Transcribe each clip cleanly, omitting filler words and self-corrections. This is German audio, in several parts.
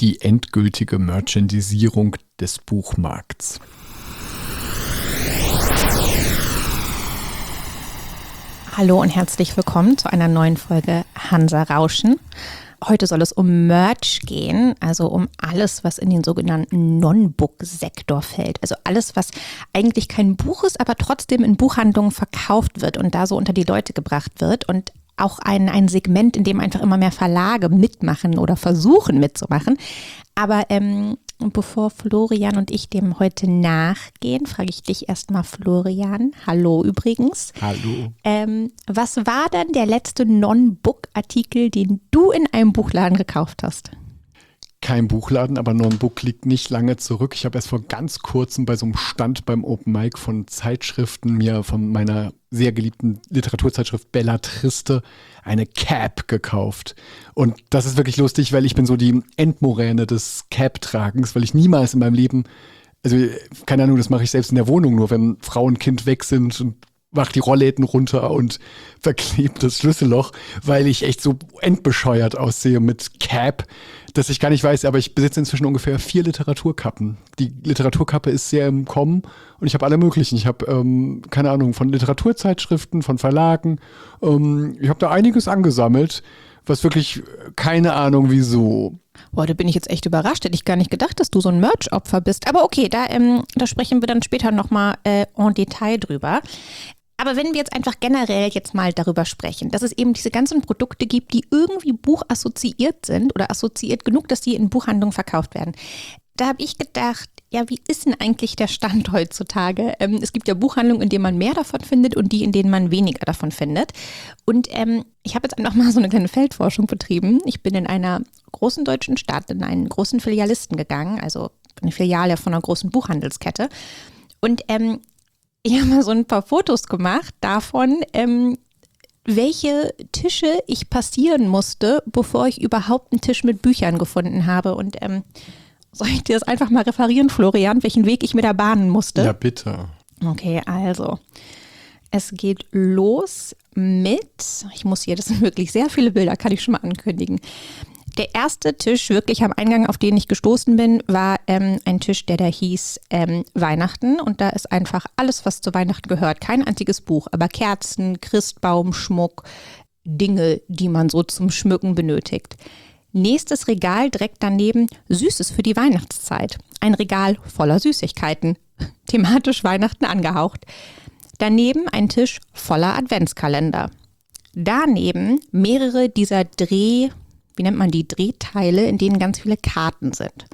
die endgültige Merchandisierung des Buchmarkts. Hallo und herzlich willkommen zu einer neuen Folge Hansa Rauschen. Heute soll es um Merch gehen, also um alles, was in den sogenannten Non-Book-Sektor fällt. Also alles, was eigentlich kein Buch ist, aber trotzdem in Buchhandlungen verkauft wird und da so unter die Leute gebracht wird. Und auch ein Segment, in dem einfach immer mehr Verlage mitmachen oder versuchen mitzumachen. Aber bevor Florian und ich dem heute nachgehen, frage ich dich erstmal, Florian. Hallo übrigens. Hallo. Was war denn der letzte Non-Book-Artikel, den du in einem Buchladen gekauft hast? Kein Buchladen, aber Non-Book liegt nicht lange zurück. Ich habe erst vor ganz kurzem bei so einem Stand beim Open Mic von Zeitschriften mir von meiner sehr geliebten Literaturzeitschrift Bellatriste eine Cap gekauft. Und das ist wirklich lustig, weil ich bin so die Endmoräne des Cap-Tragens, weil ich niemals in meinem Leben, also keine Ahnung, das mache ich selbst in der Wohnung nur, wenn Frau und Kind weg sind und mach die Rollläden runter und verklebt das Schlüsselloch, weil ich echt so endbescheuert aussehe mit Cap, dass ich gar nicht weiß, aber ich besitze inzwischen ungefähr 4 Literaturkappen. Die Literaturkappe ist sehr im Kommen und ich habe alle möglichen. Ich habe, keine Ahnung, von Literaturzeitschriften, von Verlagen. Ich habe da einiges angesammelt, was wirklich keine Ahnung wieso. Boah, da bin ich jetzt echt überrascht. Hätte ich gar nicht gedacht, dass du so ein Merch-Opfer bist. Aber okay, da sprechen wir dann später nochmal en Detail drüber. Aber wenn wir jetzt einfach generell jetzt mal darüber sprechen, dass es eben diese ganzen Produkte gibt, die irgendwie buchassoziiert sind oder assoziiert genug, dass die in Buchhandlungen verkauft werden. Da habe ich gedacht, ja, wie ist denn eigentlich der Stand heutzutage? Es gibt ja Buchhandlungen, in denen man mehr davon findet und die, in denen man weniger davon findet. Und ich habe jetzt einfach mal so eine kleine Feldforschung betrieben. Ich bin in einer großen deutschen Stadt in einen großen Filialisten gegangen, also eine Filiale von einer großen Buchhandelskette. Und ich habe mal so ein paar Fotos gemacht davon, welche Tische ich passieren musste, bevor ich überhaupt einen Tisch mit Büchern gefunden habe. Und soll ich dir das einfach mal referieren, Florian, welchen Weg ich mir da bahnen musste? Ja, bitte. Okay, also es geht los mit, das sind wirklich sehr viele Bilder, kann ich schon mal ankündigen. Der erste Tisch wirklich am Eingang, auf den ich gestoßen bin, war ein Tisch, der da hieß Weihnachten. Und da ist einfach alles, was zu Weihnachten gehört. Kein einziges Buch, aber Kerzen, Christbaum, Schmuck, Dinge, die man so zum Schmücken benötigt. Nächstes Regal direkt daneben, Süßes für die Weihnachtszeit. Ein Regal voller Süßigkeiten, thematisch Weihnachten angehaucht. Daneben ein Tisch voller Adventskalender. Daneben mehrere dieser Drehteile, in denen ganz viele Karten sind.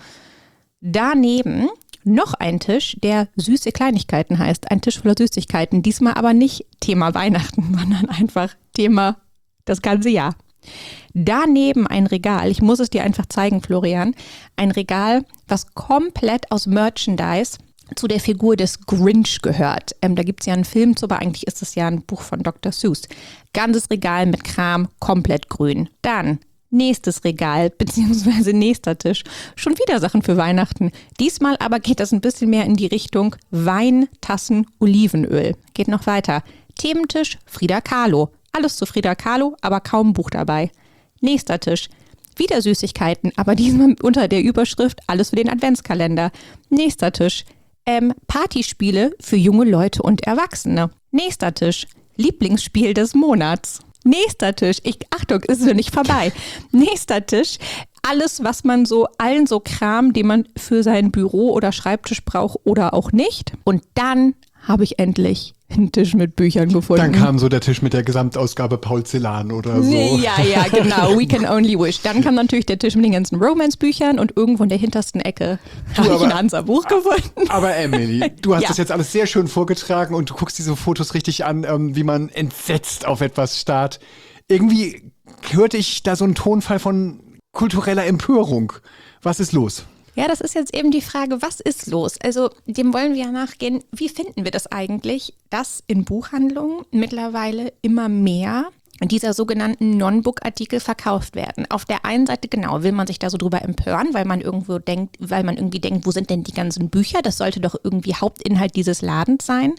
Daneben noch ein Tisch, der süße Kleinigkeiten heißt. Ein Tisch voller Süßigkeiten. Diesmal aber nicht Thema Weihnachten, sondern einfach Thema das ganze Jahr. Daneben ein Regal, ich muss es dir einfach zeigen, Florian, ein Regal, was komplett aus Merchandise zu der Figur des Grinch gehört. Da gibt es ja einen Film zu, aber eigentlich ist es ja ein Buch von Dr. Seuss. Ganzes Regal mit Kram, komplett grün. Dann nächstes Regal, beziehungsweise nächster Tisch. Schon wieder Sachen für Weihnachten. Diesmal aber geht das ein bisschen mehr in die Richtung Wein, Tassen, Olivenöl. Geht noch weiter. Thementisch Frida Kahlo. Alles zu Frida Kahlo, aber kaum Buch dabei. Nächster Tisch. Wieder Süßigkeiten, aber diesmal unter der Überschrift Alles für den Adventskalender. Nächster Tisch. Partyspiele für junge Leute und Erwachsene. Nächster Tisch. Lieblingsspiel des Monats. Nächster Tisch, Achtung, ist noch nicht vorbei. Nächster Tisch, alles, was man allen so Kram, den man für sein Büro oder Schreibtisch braucht oder auch nicht. Und dann habe ich endlich einen Tisch mit Büchern gefunden. Dann kam so der Tisch mit der Gesamtausgabe Paul Celan oder so. Ja, genau, We Can Only Wish. Dann kam natürlich der Tisch mit den ganzen Romance-Büchern und irgendwo in der hintersten Ecke habe ich ein Hansa-Buch gefunden. Aber Emily, du hast das jetzt alles sehr schön vorgetragen und du guckst diese Fotos richtig an, wie man entsetzt auf etwas starrt. Irgendwie hörte ich da so einen Tonfall von kultureller Empörung. Was ist los? Ja, das ist jetzt eben die Frage, was ist los? Also dem wollen wir ja nachgehen. Wie finden wir das eigentlich, dass in Buchhandlungen mittlerweile immer mehr dieser sogenannten Non-Book-Artikel verkauft werden? Auf der einen Seite, genau, will man sich da so drüber empören, weil man irgendwie denkt, wo sind denn die ganzen Bücher? Das sollte doch irgendwie Hauptinhalt dieses Ladens sein.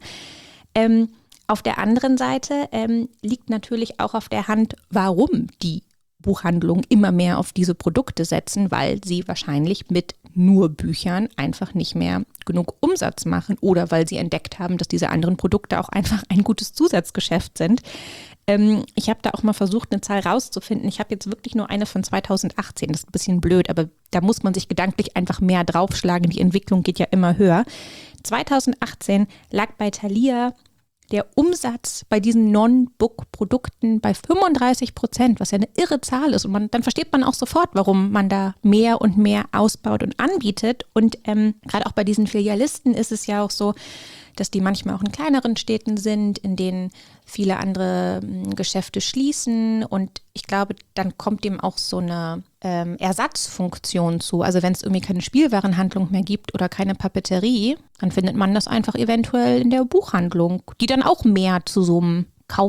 Auf der anderen Seite liegt natürlich auch auf der Hand, warum die Buchhandlungen immer mehr auf diese Produkte setzen, weil sie wahrscheinlich mit nur Büchern einfach nicht mehr genug Umsatz machen oder weil sie entdeckt haben, dass diese anderen Produkte auch einfach ein gutes Zusatzgeschäft sind. Ich habe da auch mal versucht, eine Zahl rauszufinden. Ich habe jetzt wirklich nur eine von 2018. Das ist ein bisschen blöd, aber da muss man sich gedanklich einfach mehr draufschlagen. Die Entwicklung geht ja immer höher. 2018 lag bei Thalia der Umsatz bei diesen Non-Book-Produkten bei 35%, was ja eine irre Zahl ist. Und dann versteht man auch sofort, warum man da mehr und mehr ausbaut und anbietet. Und gerade auch bei diesen Filialisten ist es ja auch so, dass die manchmal auch in kleineren Städten sind, in denen viele andere Geschäfte schließen. Und ich glaube, dann kommt dem auch so eine Ersatzfunktion zu. Also wenn es irgendwie keine Spielwarenhandlung mehr gibt oder keine Papeterie, dann findet man das einfach eventuell in der Buchhandlung, die dann auch mehr zu so einem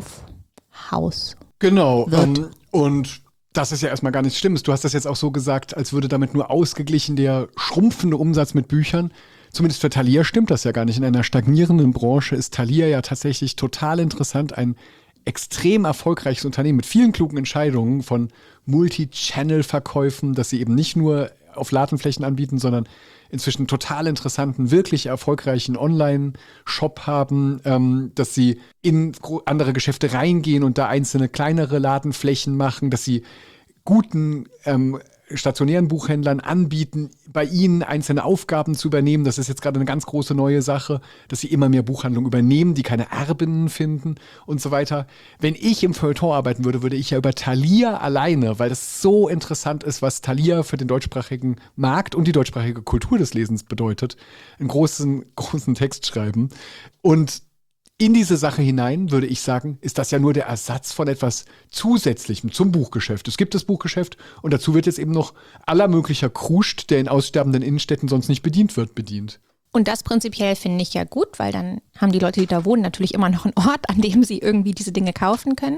Kaufhaus Genau. wird. Und das ist ja erstmal gar nichts Schlimmes. Du hast das jetzt auch so gesagt, als würde damit nur ausgeglichen der schrumpfende Umsatz mit Büchern. Zumindest für Thalia stimmt das ja gar nicht. In einer stagnierenden Branche ist Thalia ja tatsächlich total interessant. Ein extrem erfolgreiches Unternehmen mit vielen klugen Entscheidungen von Multi-Channel-Verkäufen, dass sie eben nicht nur auf Ladenflächen anbieten, sondern inzwischen total interessanten, wirklich erfolgreichen Online-Shop haben, dass sie in andere Geschäfte reingehen und da einzelne kleinere Ladenflächen machen, dass sie guten stationären Buchhändlern anbieten, bei ihnen einzelne Aufgaben zu übernehmen. Das ist jetzt gerade eine ganz große neue Sache, dass sie immer mehr Buchhandlungen übernehmen, die keine Erbinnen finden und so weiter. Wenn ich im Feuilleton arbeiten würde, würde ich ja über Thalia alleine, weil das so interessant ist, was Thalia für den deutschsprachigen Markt und die deutschsprachige Kultur des Lesens bedeutet, einen großen Text schreiben. Und in diese Sache hinein, würde ich sagen, ist das ja nur der Ersatz von etwas Zusätzlichem zum Buchgeschäft. Es gibt das Buchgeschäft und dazu wird jetzt eben noch aller möglicher Kruscht, der in aussterbenden Innenstädten sonst nicht bedient wird, bedient. Und das prinzipiell finde ich ja gut, weil dann haben die Leute, die da wohnen, natürlich immer noch einen Ort, an dem sie irgendwie diese Dinge kaufen können.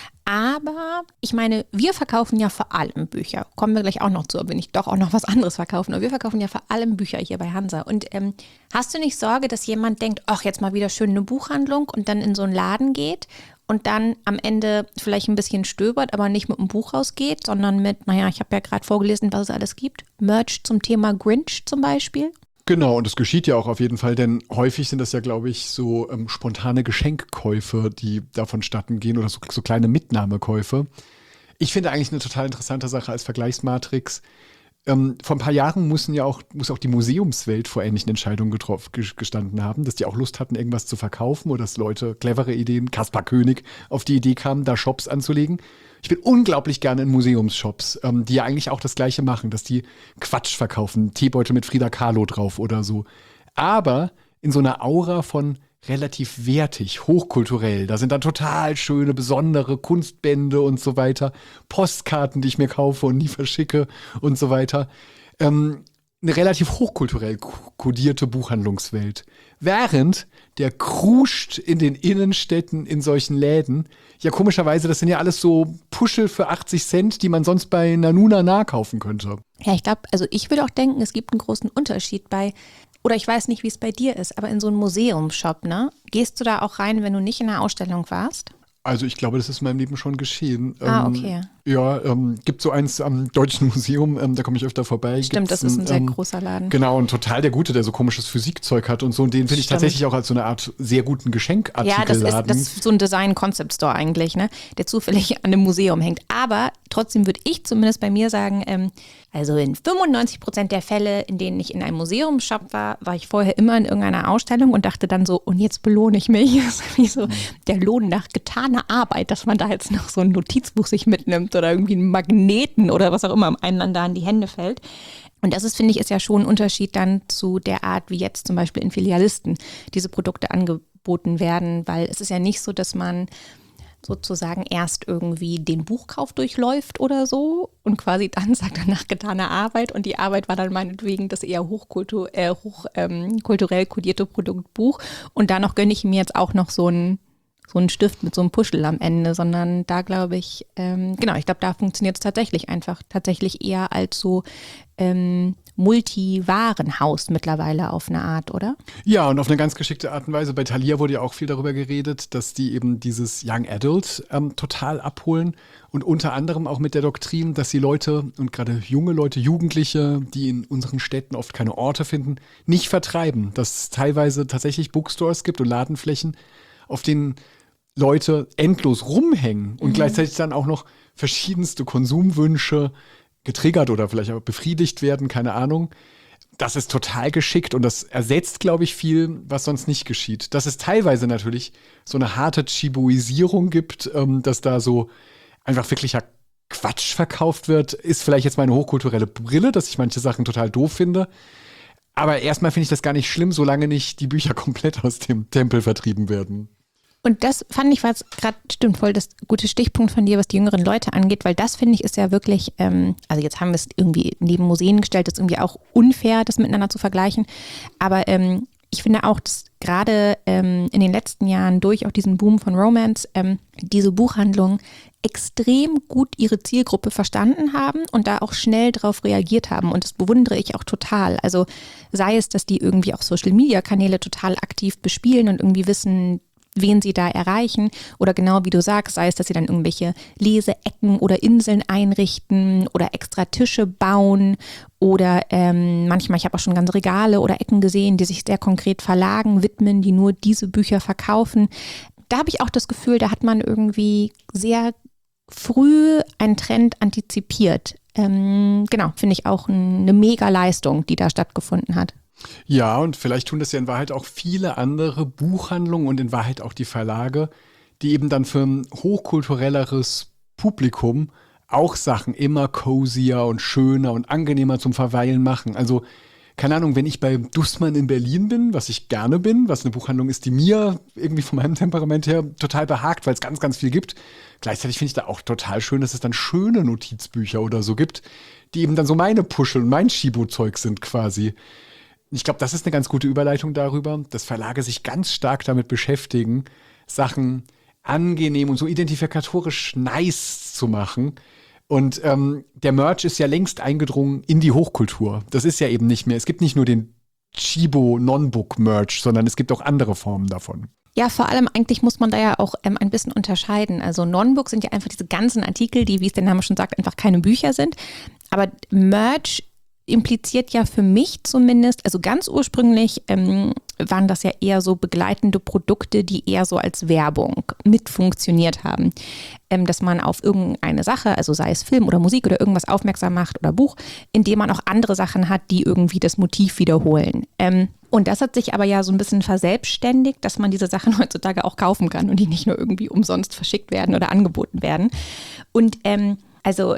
Aber ich meine, wir verkaufen ja vor allem Bücher. Kommen wir gleich auch noch zu, ob wir nicht doch auch noch was anderes verkaufen. Aber wir verkaufen ja vor allem Bücher hier bei Hansa. Und hast du nicht Sorge, dass jemand denkt, ach, jetzt mal wieder schön eine Buchhandlung und dann in so einen Laden geht und dann am Ende vielleicht ein bisschen stöbert, aber nicht mit einem Buch rausgeht, sondern mit, naja, ich habe ja gerade vorgelesen, was es alles gibt. Merch zum Thema Grinch zum Beispiel. Genau, und das geschieht ja auch auf jeden Fall, denn häufig sind das ja, glaube ich, so spontane Geschenkkäufe, die davon statten gehen oder so kleine Mitnahmekäufe. Ich finde eigentlich eine total interessante Sache als Vergleichsmatrix. Vor ein paar Jahren muss auch die Museumswelt vor ähnlichen Entscheidungen gestanden haben, dass die auch Lust hatten, irgendwas zu verkaufen oder dass Leute clevere Ideen, Kaspar König, auf die Idee kamen, da Shops anzulegen. Ich bin unglaublich gerne in Museumsshops, die ja eigentlich auch das Gleiche machen, dass die Quatsch verkaufen, Teebeutel mit Frida Kahlo drauf oder so. Aber in so einer Aura von relativ wertig, hochkulturell. Da sind dann total schöne, besondere Kunstbände und so weiter, Postkarten, die ich mir kaufe und nie verschicke und so weiter. Eine relativ hochkulturell kodierte Buchhandlungswelt. Während der Kruscht in den Innenstädten in solchen Läden, ja komischerweise, das sind ja alles so Puschel für 80 Cent, die man sonst bei Nanuna kaufen könnte. Ja, ich glaube, also ich würde auch denken, es gibt einen großen Unterschied bei, oder ich weiß nicht, wie es bei dir ist, aber in so einen Museumsshop, ne? Gehst du da auch rein, wenn du nicht in einer Ausstellung warst? Also ich glaube, das ist in meinem Leben schon geschehen. Okay. Ja, gibt so eins am Deutschen Museum, da komme ich öfter vorbei. Stimmt, das ist ein sehr großer Laden. Genau, und total der Gute, der so komisches Physikzeug hat und so. Und den finde ich tatsächlich auch als so eine Art sehr guten Geschenkartikelladen. Ja, das ist so ein Design-Concept-Store eigentlich, ne? Der zufällig an einem Museum hängt. Aber trotzdem würde ich zumindest bei mir sagen, also in 95% der Fälle, in denen ich in einem Museumsshop war, war ich vorher immer in irgendeiner Ausstellung und dachte dann so, und jetzt belohne ich mich. Das ist wie so der Lohn nach getaner Arbeit, dass man da jetzt noch so ein Notizbuch sich mitnimmt oder irgendwie einen Magneten oder was auch immer einem da in die Hände fällt. Und das ist, finde ich, ist ja schon ein Unterschied dann zu der Art, wie jetzt zum Beispiel in Filialisten diese Produkte angeboten werden, weil es ist ja nicht so, dass man sozusagen erst irgendwie den Buchkauf durchläuft oder so und quasi dann sagt er nach getaner Arbeit und die Arbeit war dann meinetwegen das eher hochkulturell kodierte Produkt Buch und da noch gönne ich mir jetzt auch noch so einen Stift mit so einem Puschel am Ende, sondern da glaube ich, ich glaube, da funktioniert es tatsächlich eher als so Multiwarenhaus mittlerweile auf eine Art, oder? Ja, und auf eine ganz geschickte Art und Weise. Bei Thalia wurde ja auch viel darüber geredet, dass die eben dieses Young Adult total abholen und unter anderem auch mit der Doktrin, dass die Leute und gerade junge Leute, Jugendliche, die in unseren Städten oft keine Orte finden, nicht vertreiben. Dass es teilweise tatsächlich Bookstores gibt und Ladenflächen, auf denen Leute endlos rumhängen und gleichzeitig dann auch noch verschiedenste Konsumwünsche getriggert oder vielleicht auch befriedigt werden, keine Ahnung. Das ist total geschickt und das ersetzt, glaube ich, viel, was sonst nicht geschieht. Dass es teilweise natürlich so eine harte Chibuisierung gibt, dass da so einfach wirklicher Quatsch verkauft wird, ist vielleicht jetzt meine hochkulturelle Brille, dass ich manche Sachen total doof finde. Aber erstmal finde ich das gar nicht schlimm, solange nicht die Bücher komplett aus dem Tempel vertrieben werden. Und das fand ich, war jetzt gerade, stimmt, voll das gute Stichpunkt von dir, was die jüngeren Leute angeht, weil das finde ich ist ja wirklich, also jetzt haben wir es irgendwie neben Museen gestellt, das ist irgendwie auch unfair, das miteinander zu vergleichen, aber ich finde auch, dass gerade in den letzten Jahren durch auch diesen Boom von Romance diese Buchhandlungen extrem gut ihre Zielgruppe verstanden haben und da auch schnell drauf reagiert haben und das bewundere ich auch total. Also sei es, dass die irgendwie auch Social-Media-Kanäle total aktiv bespielen und irgendwie wissen, wen sie da erreichen oder genau wie du sagst, sei es, dass sie dann irgendwelche Leseecken oder Inseln einrichten oder extra Tische bauen oder manchmal, ich habe auch schon ganze Regale oder Ecken gesehen, die sich sehr konkret Verlagen widmen, die nur diese Bücher verkaufen. Da habe ich auch das Gefühl, da hat man irgendwie sehr früh einen Trend antizipiert. Genau, finde ich auch eine Mega-Leistung, die da stattgefunden hat. Ja, und vielleicht tun das ja in Wahrheit auch viele andere Buchhandlungen und in Wahrheit auch die Verlage, die eben dann für ein hochkulturelleres Publikum auch Sachen immer cozier und schöner und angenehmer zum Verweilen machen. Also, keine Ahnung, wenn ich bei Dussmann in Berlin bin, was ich gerne bin, was eine Buchhandlung ist, die mir irgendwie von meinem Temperament her total behagt, weil es ganz, ganz viel gibt. Gleichzeitig finde ich da auch total schön, dass es dann schöne Notizbücher oder so gibt, die eben dann so meine Puschel und mein Schibo-Zeug sind quasi. Ich glaube, das ist eine ganz gute Überleitung darüber, dass Verlage sich ganz stark damit beschäftigen, Sachen angenehm und so identifikatorisch nice zu machen. Und der Merch ist ja längst eingedrungen in die Hochkultur. Das ist ja eben nicht mehr, es gibt nicht nur den Chibo Non-Book-Merch, sondern es gibt auch andere Formen davon. Ja, vor allem eigentlich muss man da ja auch ein bisschen unterscheiden. Also Non-Book sind ja einfach diese ganzen Artikel, die, wie es der Name schon sagt, einfach keine Bücher sind. Aber Merch impliziert ja für mich zumindest, also ganz ursprünglich waren das ja eher so begleitende Produkte, die eher so als Werbung mit funktioniert haben. Dass man auf irgendeine Sache, also sei es Film oder Musik oder irgendwas aufmerksam macht oder Buch, indem man auch andere Sachen hat, die irgendwie das Motiv wiederholen. Und das hat sich aber ja so ein bisschen verselbstständigt, dass man diese Sachen heutzutage auch kaufen kann und die nicht nur irgendwie umsonst verschickt werden oder angeboten werden. Und also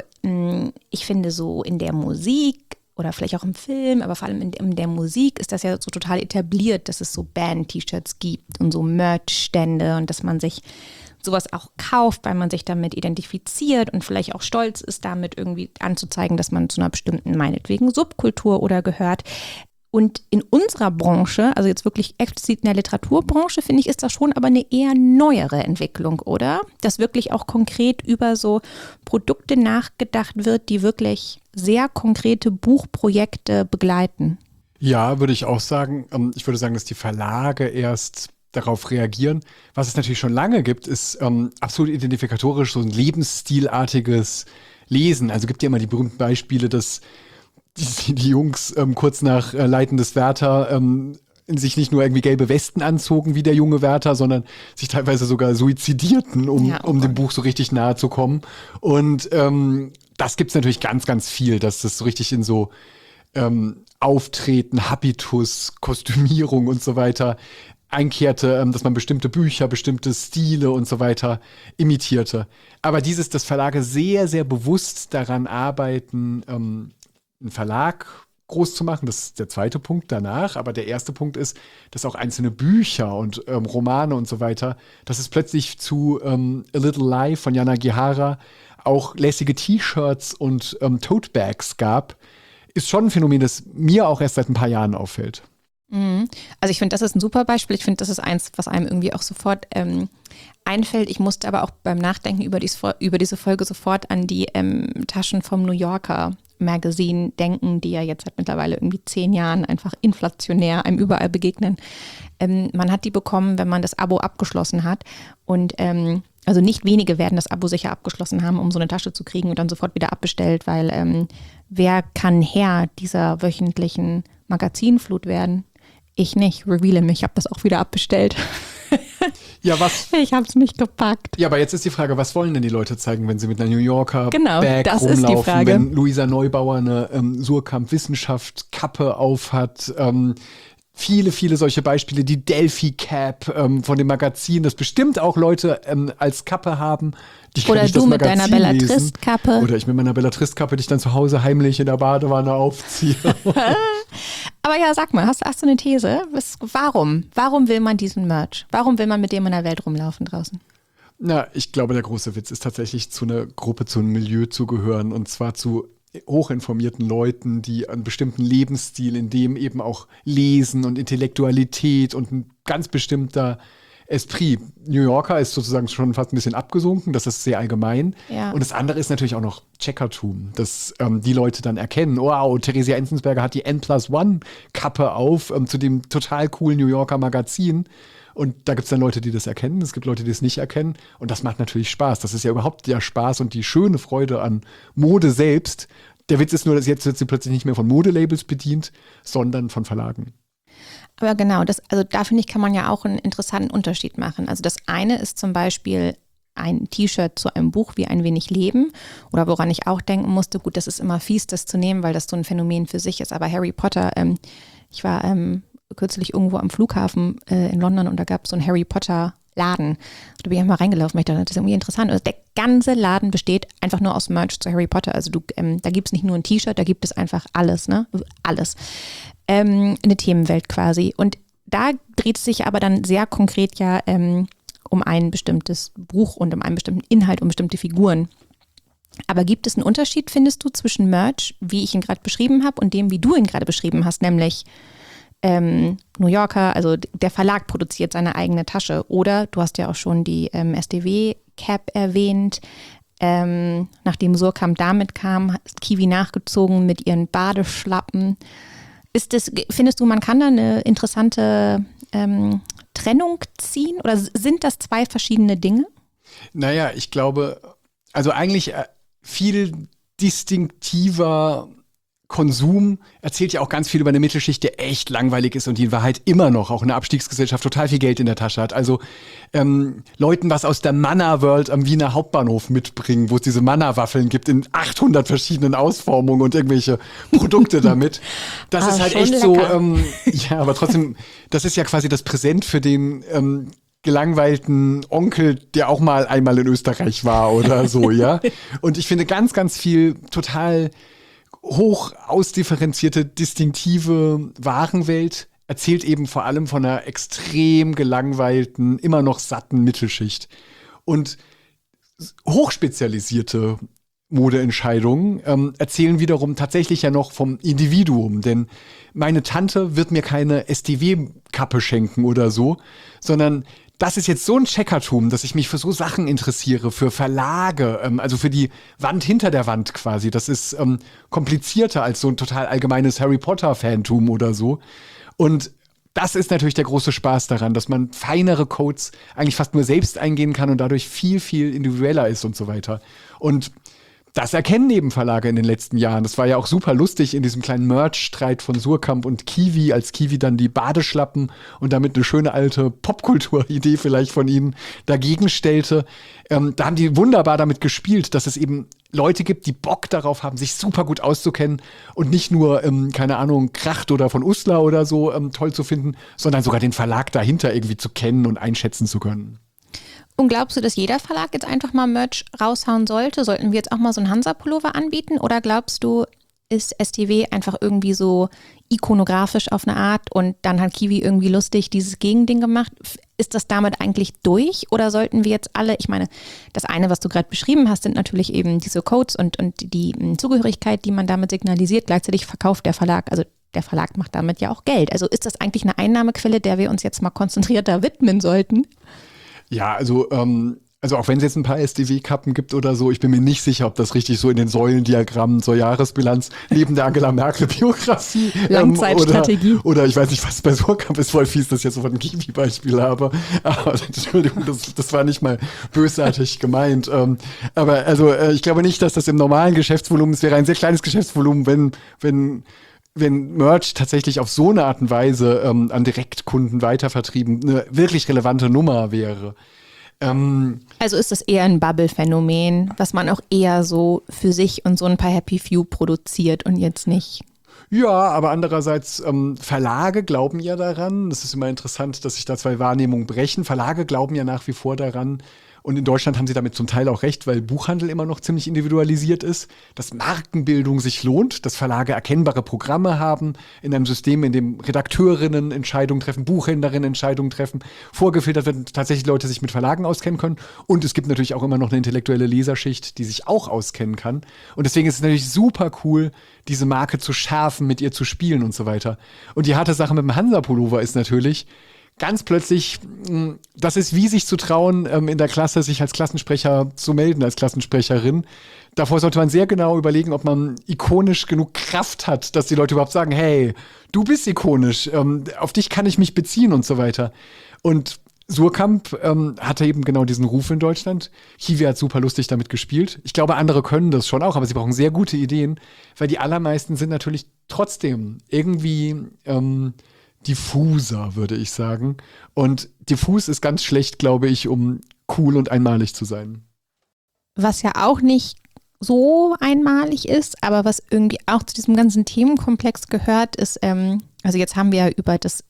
ich finde so in der Musik oder vielleicht auch im Film, aber vor allem in der Musik ist das ja so total etabliert, dass es so Band-T-Shirts gibt und so Merch-Stände und dass man sich sowas auch kauft, weil man sich damit identifiziert und vielleicht auch stolz ist, damit irgendwie anzuzeigen, dass man zu einer bestimmten, meinetwegen, Subkultur oder gehört. Und in unserer Branche, also jetzt wirklich explizit in der Literaturbranche, finde ich, ist das schon aber eine eher neuere Entwicklung, oder? Dass wirklich auch konkret über so Produkte nachgedacht wird, die wirklich sehr konkrete Buchprojekte begleiten. Ja, würde ich auch sagen. Ich würde sagen, dass die Verlage erst darauf reagieren. Was es natürlich schon lange gibt, ist absolut identifikatorisch so ein lebensstilartiges Lesen. Also gibt ja immer die berühmten Beispiele, dass die Jungs kurz nach Leiden des Werther sich nicht nur irgendwie gelbe Westen anzogen wie der junge Werther, sondern sich teilweise sogar suizidierten, um dem Buch so richtig nahe zu kommen. Und das gibt's natürlich ganz, ganz viel, dass das so richtig in so Auftreten, Habitus, Kostümierung und so weiter einkehrte, dass man bestimmte Bücher, bestimmte Stile und so weiter imitierte. Aber dass Verlage sehr, sehr bewusst daran arbeiten, einen Verlag groß zu machen, das ist der zweite Punkt danach, aber der erste Punkt ist, dass auch einzelne Bücher und Romane und so weiter, dass es plötzlich zu A Little Lie von Jana Gihara auch lässige T-Shirts und Tote-Bags gab, ist schon ein Phänomen, das mir auch erst seit ein paar Jahren auffällt. Also ich finde, das ist ein super Beispiel. Ich finde, das ist eins, was einem irgendwie auch sofort einfällt. Ich musste aber auch beim Nachdenken über diese Folge sofort an die Taschen vom New Yorker Magazine denken, die ja jetzt seit mittlerweile irgendwie 10 Jahren einfach inflationär einem überall begegnen. Man hat die bekommen, wenn man das Abo abgeschlossen hat und also nicht wenige werden das Abo sicher abgeschlossen haben, um so eine Tasche zu kriegen und dann sofort wieder abbestellt, weil wer kann Herr dieser wöchentlichen Magazinflut werden? Ich nicht, reveale mich, ich habe das auch wieder abbestellt. Ja, was? Ich habe es nicht gepackt. Ja, aber jetzt ist die Frage, was wollen denn die Leute zeigen, wenn sie mit einer New Yorker Bag das rumlaufen, ist die Frage. wenn Luisa Neubauer eine Surkamp-Wissenschaft-Kappe aufhat, viele solche Beispiele, die Delphi-Cap von dem Magazin, das bestimmt auch Leute als Kappe haben. Die Oder nicht du das mit deiner Magazin lesen. Bellatrist-Kappe. Oder ich mit meiner Bellatrist-Kappe, die ich dann zu Hause heimlich in der Badewanne aufziehe. Aber ja, sag mal, hast du eine These? Warum? Warum will man diesen Merch? Warum will man mit dem in der Welt rumlaufen draußen? Na, ich glaube, der große Witz ist tatsächlich zu einer Gruppe, zu einem Milieu zu gehören und zwar zu hochinformierten Leuten, die einen bestimmten Lebensstil, in dem eben auch Lesen und Intellektualität und ein ganz bestimmter Esprit. New Yorker ist sozusagen schon fast ein bisschen abgesunken, das ist sehr allgemein. Ja. Und das andere ist natürlich auch noch Checkertum, dass die Leute dann erkennen, wow, Theresia Enzensberger hat die N+1-Kappe auf zu dem total coolen New Yorker Magazin. Und da gibt es dann Leute, die das erkennen, es gibt Leute, die es nicht erkennen. Und das macht natürlich Spaß. Das ist ja überhaupt der Spaß und die schöne Freude an Mode selbst. Der Witz ist nur, dass jetzt wird sie plötzlich nicht mehr von Modelabels bedient, sondern von Verlagen. Aber genau, also da finde ich, kann man ja auch einen interessanten Unterschied machen. Also das eine ist zum Beispiel ein T-Shirt zu einem Buch wie Ein wenig Leben oder woran ich auch denken musste, gut, das ist immer fies, das zu nehmen, weil das so ein Phänomen für sich ist. Aber Harry Potter, ich war kürzlich irgendwo am Flughafen in London und da gab es so einen Harry Potter Laden. Da bin ich mal reingelaufen, weil ich dachte, das ist irgendwie interessant. Also der ganze Laden besteht einfach nur aus Merch zu Harry Potter. Also da gibt es nicht nur ein T-Shirt, da gibt es einfach alles, ne? Alles. Eine Themenwelt quasi. Und da dreht es sich aber dann sehr konkret ja um ein bestimmtes Buch und um einen bestimmten Inhalt, um bestimmte Figuren. Aber gibt es einen Unterschied, findest du, zwischen Merch, wie ich ihn gerade beschrieben habe, und dem, wie du ihn gerade beschrieben hast, nämlich New Yorker, also der Verlag produziert seine eigene Tasche. Oder du hast ja auch schon die SDW-Cap erwähnt. Nachdem Surkamp damit kam, hat Kiwi nachgezogen mit ihren Badeschlappen. Findest du, man kann da eine interessante Trennung ziehen? Oder sind das zwei verschiedene Dinge? Naja, ich glaube, also eigentlich viel distinktiver Konsum erzählt ja auch ganz viel über eine Mittelschicht, der echt langweilig ist und die in Wahrheit immer noch, auch in der Abstiegsgesellschaft, total viel Geld in der Tasche hat. Also Leuten was aus der Manna-World am Wiener Hauptbahnhof mitbringen, wo es diese Manna-Waffeln gibt in 800 verschiedenen Ausformungen und irgendwelche Produkte damit. Das ist halt echt so, ja, aber trotzdem, das ist ja quasi das Präsent für den gelangweilten Onkel, der auch mal einmal in Österreich war oder so, ja. Und ich finde ganz, ganz viel total hoch ausdifferenzierte, distinktive Warenwelt erzählt eben vor allem von einer extrem gelangweilten, immer noch satten Mittelschicht. Und hochspezialisierte Modeentscheidungen erzählen wiederum tatsächlich ja noch vom Individuum. Denn meine Tante wird mir keine SDW-Kappe schenken oder so, sondern das ist jetzt so ein Checkertum, dass ich mich für so Sachen interessiere, für Verlage, also für die Wand hinter der Wand quasi. Das ist komplizierter als so ein total allgemeines Harry Potter-Fantum oder so. Und das ist natürlich der große Spaß daran, dass man feinere Codes eigentlich fast nur selbst eingehen kann und dadurch viel, viel individueller ist und so weiter. Und das erkennen eben Verlage in den letzten Jahren. Das war ja auch super lustig in diesem kleinen Merch-Streit von Surkamp und Kiwi, als Kiwi dann die Badeschlappen und damit eine schöne alte Popkultur-Idee vielleicht von ihnen dagegen stellte. Da haben die wunderbar damit gespielt, dass es eben Leute gibt, die Bock darauf haben, sich super gut auszukennen und nicht nur, keine Ahnung, Kracht oder von Uslar oder so toll zu finden, sondern sogar den Verlag dahinter irgendwie zu kennen und einschätzen zu können. Und glaubst du, dass jeder Verlag jetzt einfach mal Merch raushauen sollte? Sollten wir jetzt auch mal so einen Hansa-Pullover anbieten? Oder glaubst du, ist STW einfach irgendwie so ikonografisch auf eine Art und dann hat Kiwi irgendwie lustig dieses Gegending gemacht? Ist das damit eigentlich durch? Oder sollten wir jetzt alle, ich meine, das eine, was du gerade beschrieben hast, sind natürlich eben diese Codes und die Zugehörigkeit, die man damit signalisiert. Gleichzeitig verkauft der Verlag, also der Verlag macht damit ja auch Geld. Also ist das eigentlich eine Einnahmequelle, der wir uns jetzt mal konzentrierter widmen sollten? Ja, also Also auch wenn es jetzt ein paar SDW-Kappen gibt oder so, ich bin mir nicht sicher, ob das richtig so in den Säulendiagrammen zur Jahresbilanz neben der Angela Merkel-Biografie Langzeitstrategie. Oder ich weiß nicht, was bei Surkamp ist, voll fies, dass ich jetzt so von einem Kiwi-Beispiel habe. Aber Entschuldigung, das war nicht mal bösartig gemeint. Aber also ich glaube nicht, dass das im normalen Geschäftsvolumen, es wäre ein sehr kleines Geschäftsvolumen, wenn Merch tatsächlich auf so eine Art und Weise an Direktkunden weitervertrieben eine wirklich relevante Nummer wäre. Also ist das eher ein Bubble-Phänomen, was man auch eher so für sich und so ein paar Happy Few produziert und jetzt nicht. Ja, aber andererseits, Verlage glauben ja daran. Das ist immer interessant, dass sich da zwei Wahrnehmungen brechen. Verlage glauben ja nach wie vor daran. Und in Deutschland haben sie damit zum Teil auch recht, weil Buchhandel immer noch ziemlich individualisiert ist, dass Markenbildung sich lohnt, dass Verlage erkennbare Programme haben in einem System, in dem Redakteurinnen Entscheidungen treffen, Buchhändlerinnen Entscheidungen treffen, vorgefiltert werden, tatsächlich Leute sich mit Verlagen auskennen können. Und es gibt natürlich auch immer noch eine intellektuelle Leserschicht, die sich auch auskennen kann. Und deswegen ist es natürlich super cool, diese Marke zu schärfen, mit ihr zu spielen und so weiter. Und die harte Sache mit dem Hansa-Pullover ist natürlich, ganz plötzlich, das ist wie sich zu trauen, in der Klasse sich als Klassensprecher zu melden, als Klassensprecherin. Davor sollte man sehr genau überlegen, ob man ikonisch genug Kraft hat, dass die Leute überhaupt sagen, hey, du bist ikonisch, auf dich kann ich mich beziehen und so weiter. Und Surkamp hatte eben genau diesen Ruf in Deutschland. Kiwi hat super lustig damit gespielt. Ich glaube, andere können das schon auch, aber sie brauchen sehr gute Ideen, weil die allermeisten sind natürlich trotzdem irgendwie diffuser, würde ich sagen. Und diffus ist ganz schlecht, glaube ich, um cool und einmalig zu sein. Was ja auch nicht so einmalig ist, aber was irgendwie auch zu diesem ganzen Themenkomplex gehört, ist, also jetzt haben wir ja über das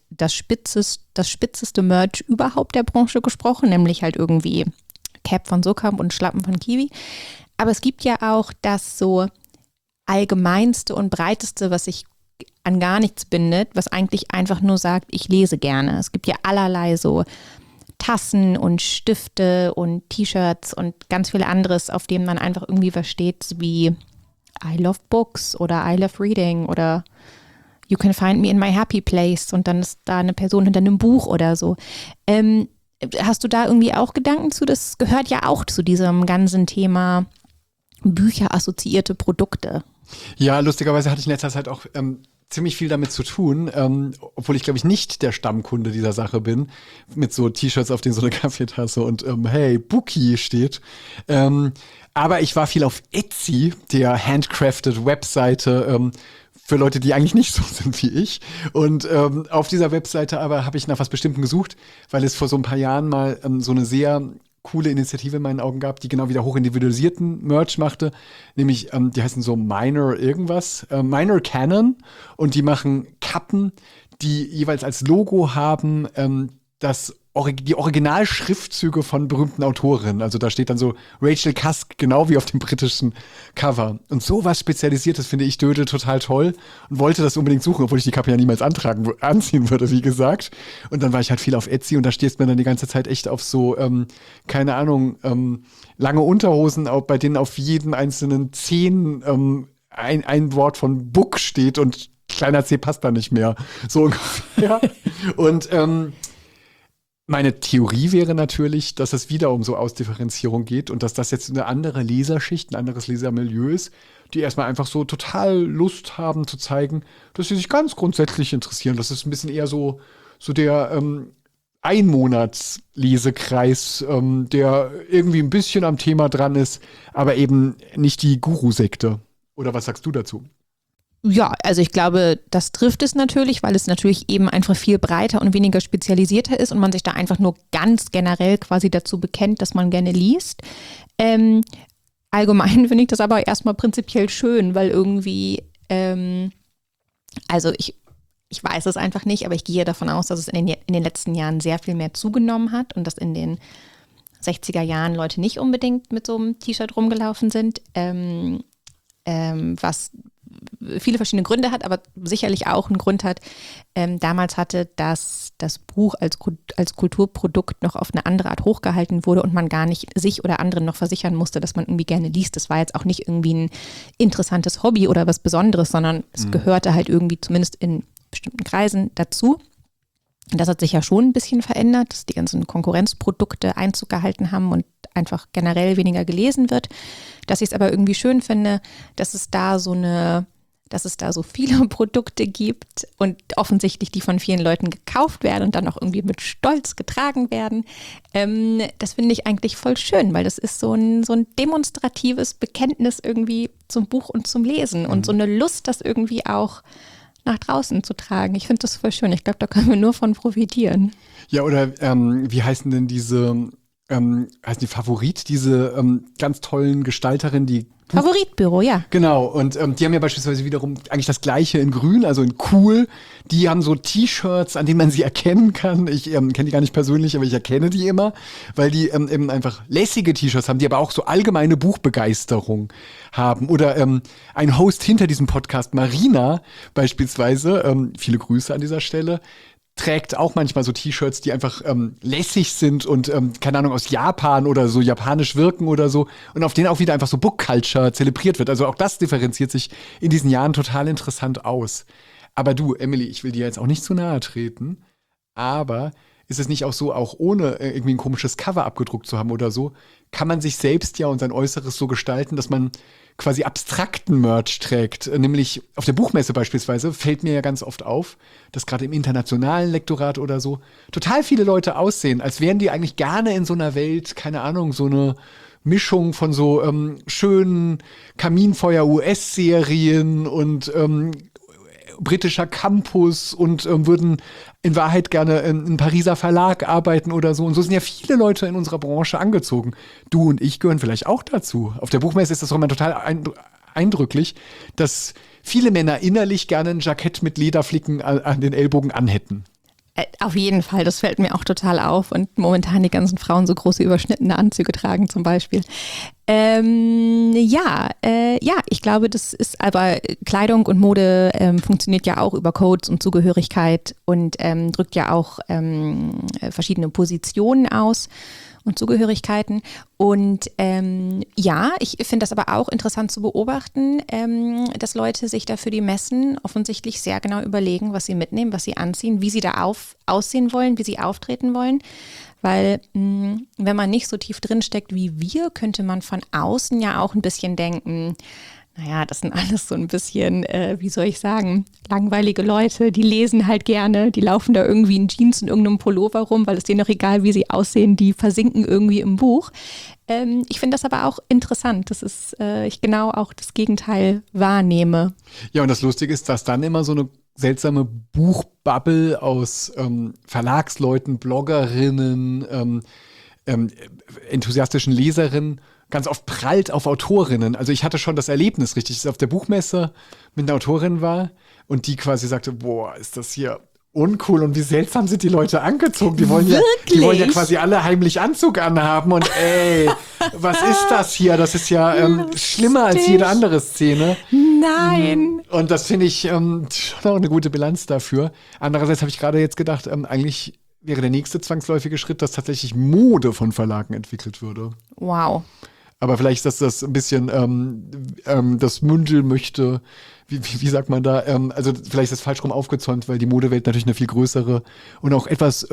spitzeste Merch überhaupt der Branche gesprochen, nämlich halt irgendwie Cap von Surkamp und Schlappen von Kiwi. Aber es gibt ja auch das so allgemeinste und breiteste, was sich an gar nichts bindet, was eigentlich einfach nur sagt, ich lese gerne. Es gibt ja allerlei so Tassen und Stifte und T-Shirts und ganz viel anderes, auf dem man einfach irgendwie versteht, wie I love books oder I love reading oder you can find me in my happy place und dann ist da eine Person hinter einem Buch oder so. Hast du da irgendwie auch Gedanken zu? Das gehört ja auch zu diesem ganzen Thema bücherassoziierte Produkte. Ja, lustigerweise hatte ich in letzter Zeit auch ziemlich viel damit zu tun, obwohl ich, glaube ich, nicht der Stammkunde dieser Sache bin, mit so T-Shirts, auf denen so eine Kaffeetasse und hey, Bookie steht. Aber ich war viel auf Etsy, der handcrafted Webseite für Leute, die eigentlich nicht so sind wie ich. Und auf dieser Webseite aber habe ich nach was Bestimmtem gesucht, weil es vor so ein paar Jahren mal so eine sehr coole Initiative in meinen Augen gab, die genau wieder hochindividualisierten Merch machte, nämlich die heißen so Minor irgendwas, Minor Canon, und die machen Kappen, die jeweils als Logo haben die Originalschriftzüge von berühmten Autorinnen. Also da steht dann so Rachel Cusk, genau wie auf dem britischen Cover. Und sowas Spezialisiertes finde ich Dödel total toll und wollte das unbedingt suchen, obwohl ich die Kappe ja niemals anziehen würde, wie gesagt. Und dann war ich halt viel auf Etsy und da stehst mir dann die ganze Zeit echt auf so, keine Ahnung, lange Unterhosen, bei denen auf jeden einzelnen Zehen ein Wort von Book steht und kleiner C passt da nicht mehr. So ungefähr. Und meine Theorie wäre natürlich, dass es wieder um so Ausdifferenzierung geht und dass das jetzt eine andere Leserschicht, ein anderes Lesermilieu ist, die erstmal einfach so total Lust haben zu zeigen, dass sie sich ganz grundsätzlich interessieren. Das ist ein bisschen eher so der Einmonatslesekreis, der irgendwie ein bisschen am Thema dran ist, aber eben nicht die Guru-Sekte. Oder was sagst du dazu? Ja, also ich glaube, das trifft es natürlich, weil es natürlich eben einfach viel breiter und weniger spezialisierter ist und man sich da einfach nur ganz generell quasi dazu bekennt, dass man gerne liest. Allgemein finde ich das aber erstmal prinzipiell schön, weil irgendwie, also ich weiß es einfach nicht, aber ich gehe davon aus, dass es in den letzten Jahren sehr viel mehr zugenommen hat und dass in den 60er Jahren Leute nicht unbedingt mit so einem T-Shirt rumgelaufen sind, was viele verschiedene Gründe hat, aber sicherlich auch einen Grund hat. Damals hatte das Buch als Kulturprodukt noch auf eine andere Art hochgehalten wurde und man gar nicht sich oder anderen noch versichern musste, dass man irgendwie gerne liest. Das war jetzt auch nicht irgendwie ein interessantes Hobby oder was Besonderes, sondern es gehörte halt irgendwie zumindest in bestimmten Kreisen dazu. Das hat sich ja schon ein bisschen verändert, dass die ganzen Konkurrenzprodukte Einzug gehalten haben und einfach generell weniger gelesen wird. Dass ich es aber irgendwie schön finde, dass es da so viele Produkte gibt und offensichtlich die von vielen Leuten gekauft werden und dann auch irgendwie mit Stolz getragen werden. Das finde ich eigentlich voll schön, weil das ist so ein demonstratives Bekenntnis irgendwie zum Buch und zum Lesen und so eine Lust, das irgendwie auch nach draußen zu tragen. Ich finde das voll schön. Ich glaube, da können wir nur von profitieren. Ja, oder wie heißen denn heißen die Favorit, diese ganz tollen Gestalterinnen, die Favoritbüro, ja. Genau, und die haben ja beispielsweise wiederum eigentlich das Gleiche in grün, also in cool. Die haben so T-Shirts, an denen man sie erkennen kann. Ich kenne die gar nicht persönlich, aber ich erkenne die immer, weil die eben einfach lässige T-Shirts haben, die aber auch so allgemeine Buchbegeisterung haben. Oder ein Host hinter diesem Podcast, Marina beispielsweise, viele Grüße an dieser Stelle, trägt auch manchmal so T-Shirts, die einfach lässig sind und, keine Ahnung, aus Japan oder so japanisch wirken oder so. Und auf denen auch wieder einfach so Book Culture zelebriert wird. Also auch das differenziert sich in diesen Jahren total interessant aus. Aber du, Emily, ich will dir jetzt auch nicht zu nahe treten, aber ist es nicht auch so, auch ohne irgendwie ein komisches Cover abgedruckt zu haben oder so, kann man sich selbst ja und sein Äußeres so gestalten, dass man quasi abstrakten Merch trägt. Nämlich auf der Buchmesse beispielsweise fällt mir ja ganz oft auf, dass gerade im internationalen Lektorat oder so total viele Leute aussehen, als wären die eigentlich gerne in so einer Welt, keine Ahnung, so eine Mischung von so schönen Kaminfeuer-US-Serien und britischer Campus und würden in Wahrheit gerne in einem Pariser Verlag arbeiten oder so. Und so sind ja viele Leute in unserer Branche angezogen. Du und ich gehören vielleicht auch dazu. Auf der Buchmesse ist das auch immer total eindrücklich, dass viele Männer innerlich gerne ein Jackett mit Lederflicken an den Ellbogen anhätten. Auf jeden Fall, das fällt mir auch total auf und momentan die ganzen Frauen so große überschnittene Anzüge tragen zum Beispiel. Ich glaube, das ist aber Kleidung und Mode funktioniert ja auch über Codes und Zugehörigkeit und drückt ja auch verschiedene Positionen aus und Zugehörigkeiten. Und ich finde das aber auch interessant zu beobachten, dass Leute sich da für die Messen offensichtlich sehr genau überlegen, was sie mitnehmen, was sie anziehen, wie sie da aussehen wollen, wie sie auftreten wollen. Weil wenn man nicht so tief drin steckt wie wir, könnte man von außen ja auch ein bisschen denken, naja, das sind alles so ein bisschen, wie soll ich sagen, langweilige Leute, die lesen halt gerne, die laufen da irgendwie in Jeans und irgendeinem Pullover rum, weil es denen doch egal, wie sie aussehen, die versinken irgendwie im Buch. Ich finde das aber auch interessant, dass ich genau auch das Gegenteil wahrnehme. Ja, und das Lustige ist, dass dann immer so eine seltsame Buchbubble aus Verlagsleuten, Bloggerinnen, enthusiastischen Leserinnen ganz oft prallt auf Autorinnen. Also ich hatte schon das Erlebnis, richtig, dass ich auf der Buchmesse mit einer Autorin war und die quasi sagte, boah, ist das hier uncool und wie seltsam sind die Leute angezogen. Die wollen ja quasi alle heimlich Anzug anhaben und was ist das hier? Das ist ja schlimmer als jede andere Szene. Nein. Und das finde ich schon auch eine gute Bilanz dafür. Andererseits habe ich gerade jetzt gedacht, eigentlich wäre der nächste zwangsläufige Schritt, dass tatsächlich Mode von Verlagen entwickelt würde. Wow. Aber vielleicht ist das ein bisschen das Mündel möchte, wie sagt man da, also vielleicht ist es falsch rum aufgezäumt, weil die Modewelt natürlich eine viel größere und auch etwas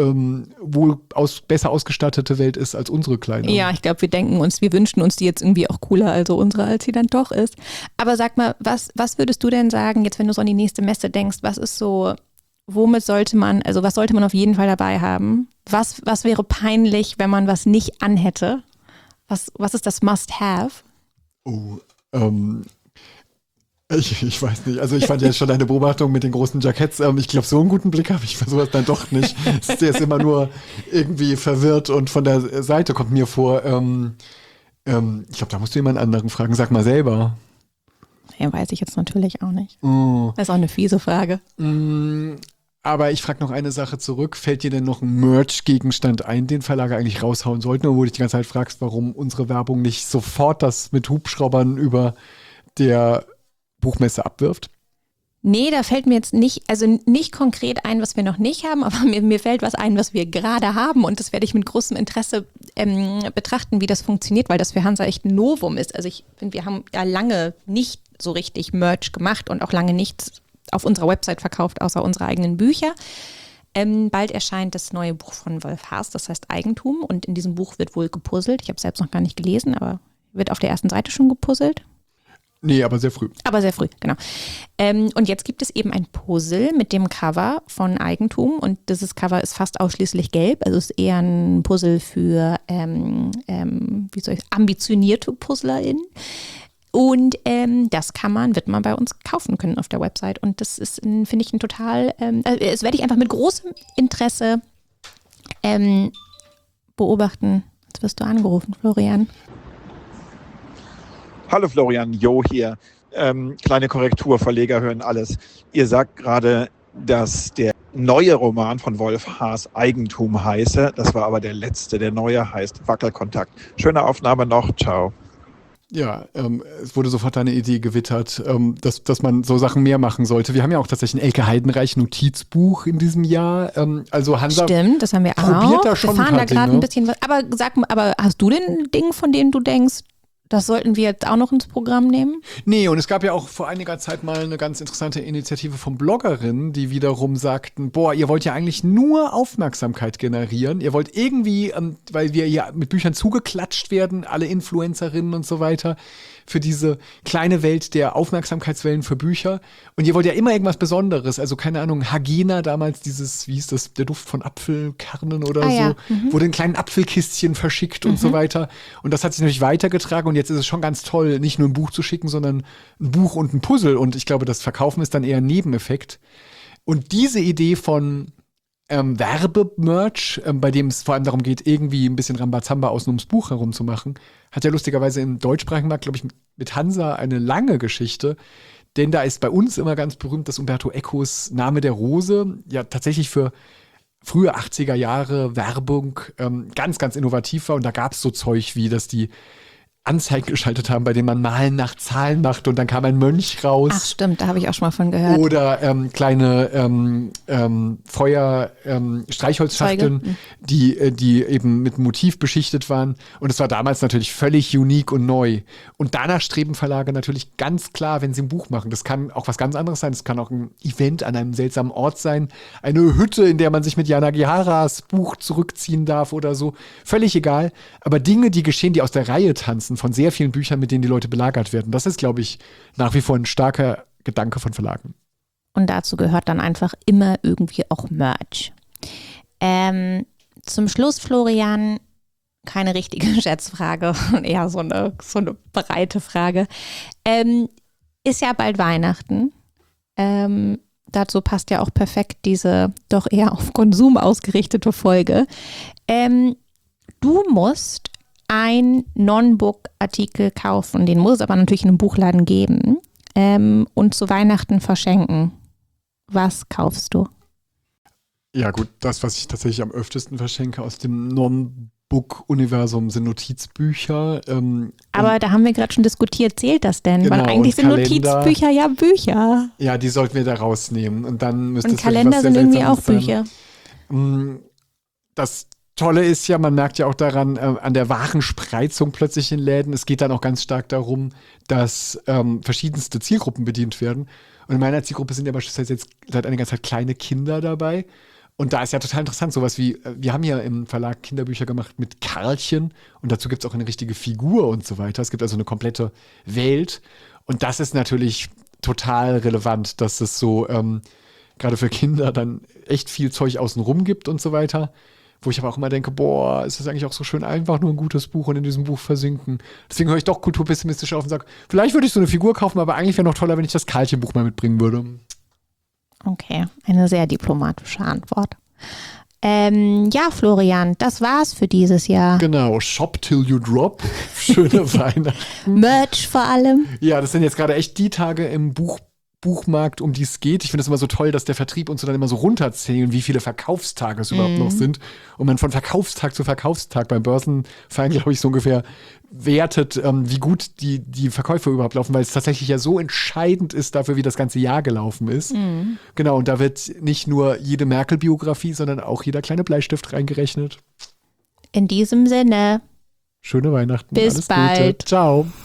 besser ausgestattete Welt ist als unsere kleine. Ja, ich glaube, wir wünschen uns die jetzt irgendwie auch cooler, also unsere, als sie dann doch ist. Aber sag mal, was würdest du denn sagen, jetzt wenn du so an die nächste Messe denkst, was ist so, was sollte man auf jeden Fall dabei haben? Was wäre peinlich, wenn man was nicht anhätte? Was ist das Must-Have? Oh, ich weiß nicht. Also ich fand ja schon deine Beobachtung mit den großen Jacketts. Ich glaube, so einen guten Blick habe ich für sowas dann doch nicht. Der ist immer nur irgendwie verwirrt und von der Seite kommt mir vor. Ich glaube, da musst du jemand anderen fragen. Sag mal selber. Ja, weiß ich jetzt natürlich auch nicht. Das ist auch eine fiese Frage. Aber ich frage noch eine Sache zurück. Fällt dir denn noch ein Merch-Gegenstand ein, den Verlage eigentlich raushauen sollten? Oder wo du dich die ganze Zeit fragst, warum unsere Werbung nicht sofort das mit Hubschraubern über der Buchmesse abwirft? Nee, da fällt mir jetzt nicht konkret ein, was wir noch nicht haben, aber mir fällt was ein, was wir gerade haben und das werde ich mit großem Interesse betrachten, wie das funktioniert, weil das für Hansa echt ein Novum ist. Also ich finde, wir haben ja lange nicht so richtig Merch gemacht und auch lange nichts auf unserer Website verkauft, außer unsere eigenen Bücher. Bald erscheint das neue Buch von Wolf Haas, das heißt Eigentum. Und in diesem Buch wird wohl gepuzzelt. Ich habe es selbst noch gar nicht gelesen, aber wird auf der ersten Seite schon gepuzzelt. Nee, aber sehr früh. Aber sehr früh, genau. Und jetzt gibt es eben ein Puzzle mit dem Cover von Eigentum. Und dieses Cover ist fast ausschließlich gelb. Also es ist eher ein Puzzle für ambitionierte PuzzlerInnen. Und das wird man bei uns kaufen können auf der Website. Und das ist, finde ich, ein total, das werde ich einfach mit großem Interesse beobachten. Jetzt wirst du angerufen, Florian. Hallo Florian, Jo hier. Kleine Korrektur, Verleger hören alles. Ihr sagt gerade, dass der neue Roman von Wolf Haas Eigentum heiße. Das war aber der letzte. Der neue heißt Wackelkontakt. Schöne Aufnahme noch. Ciao. Ja, es wurde sofort eine Idee gewittert, dass man so Sachen mehr machen sollte. Wir haben ja auch tatsächlich ein Elke Heidenreich Notizbuch in diesem Jahr. Also Hansa stimmt, das haben wir probiert auch. Da schon wir fahren da gerade Dinge. ein bisschen was. Aber sag mal, hast du denn ein Ding, von dem du denkst, das sollten wir jetzt auch noch ins Programm nehmen? Nee, und es gab ja auch vor einiger Zeit mal eine ganz interessante Initiative von Bloggerinnen, die wiederum sagten, boah, ihr wollt ja eigentlich nur Aufmerksamkeit generieren. Ihr wollt irgendwie, weil wir ja mit Büchern zugeklatscht werden, alle Influencerinnen und so weiter, für diese kleine Welt der Aufmerksamkeitswellen für Bücher. Und ihr wollt ja immer irgendwas Besonderes. Also keine Ahnung, Hagena damals dieses, wie hieß das, der Duft von Apfelkernen oder so, ja. wurde in kleinen Apfelkistchen verschickt und so weiter. Und das hat sich natürlich weitergetragen und jetzt ist es schon ganz toll, nicht nur ein Buch zu schicken, sondern ein Buch und ein Puzzle. Und ich glaube, das Verkaufen ist dann eher ein Nebeneffekt. Und diese Idee von Werbemerch, bei dem es vor allem darum geht, irgendwie ein bisschen Rambazamba außen ums Buch herum zu machen, hat ja lustigerweise im deutschsprachigen Markt, glaube ich, mit Hansa eine lange Geschichte. Denn da ist bei uns immer ganz berühmt, dass Umberto Ecos Name der Rose ja tatsächlich für frühe 80er Jahre Werbung ganz, ganz innovativ war. Und da gab es so Zeug wie, dass die Anzeigen geschaltet haben, bei denen man Malen nach Zahlen macht und dann kam ein Mönch raus. Ach stimmt, da habe ich auch schon mal von gehört. Oder kleine Streichholzschachteln, die eben mit Motiv beschichtet waren. Und es war damals natürlich völlig unique und neu. Und danach streben Verlage natürlich ganz klar, wenn sie ein Buch machen. Das kann auch was ganz anderes sein. Es kann auch ein Event an einem seltsamen Ort sein. Eine Hütte, in der man sich mit Jana Giharas Buch zurückziehen darf oder so. Völlig egal. Aber Dinge, die geschehen, die aus der Reihe tanzen, von sehr vielen Büchern, mit denen die Leute belagert werden. Das ist, glaube ich, nach wie vor ein starker Gedanke von Verlagen. Und dazu gehört dann einfach immer irgendwie auch Merch. Zum Schluss, Florian, keine richtige Schätzfrage, eher so eine breite Frage. Ist ja bald Weihnachten. Dazu passt ja auch perfekt diese doch eher auf Konsum ausgerichtete Folge. Du musst ein Non-Book-Artikel kaufen, den muss es aber natürlich in einem Buchladen geben und zu Weihnachten verschenken. Was kaufst du? Ja gut, das, was ich tatsächlich am öftesten verschenke aus dem Non-Book-Universum, sind Notizbücher. Aber da haben wir gerade schon diskutiert, zählt das denn? Genau, weil eigentlich sind Kalender. Notizbücher ja Bücher. Ja, die sollten wir da rausnehmen. Und dann müsste Und es wirklich Kalender was sehr sind irgendwie auch Seltsames Bücher. sein. Das Tolle ist ja, man merkt ja auch daran, an der Warenspreizung plötzlich in Läden. Es geht dann auch ganz stark darum, dass verschiedenste Zielgruppen bedient werden. Und in meiner Zielgruppe sind ja beispielsweise jetzt seit einiger Zeit kleine Kinder dabei. Und da ist ja total interessant, sowas wie, wir haben ja im Verlag Kinderbücher gemacht mit Karlchen und dazu gibt es auch eine richtige Figur und so weiter. Es gibt also eine komplette Welt. Und das ist natürlich total relevant, dass es so gerade für Kinder dann echt viel Zeug außenrum gibt und so weiter. Wo ich aber auch immer denke, boah, ist das eigentlich auch so schön, einfach nur ein gutes Buch und in diesem Buch versinken. Deswegen höre ich doch kulturpessimistisch auf und sage, vielleicht würde ich so eine Figur kaufen, aber eigentlich wäre noch toller, wenn ich das Karlchen-Buch mal mitbringen würde. Okay, eine sehr diplomatische Antwort. Ja, Florian, das war's für dieses Jahr. Genau, Shop till you drop. Schöne Weihnachten. Merch vor allem. Ja, das sind jetzt gerade echt die Tage im Buchmarkt, um die es geht. Ich finde es immer so toll, dass der Vertrieb uns so dann immer so runterzählen, wie viele Verkaufstage es überhaupt noch sind. Und man von Verkaufstag zu Verkaufstag beim Börsenverein, glaube ich, so ungefähr wertet, wie gut die Verkäufe überhaupt laufen, weil es tatsächlich ja so entscheidend ist dafür, wie das ganze Jahr gelaufen ist. Genau, und da wird nicht nur jede Merkel-Biografie, sondern auch jeder kleine Bleistift reingerechnet. In diesem Sinne. Schöne Weihnachten. Bis alles bald. Gute. Ciao.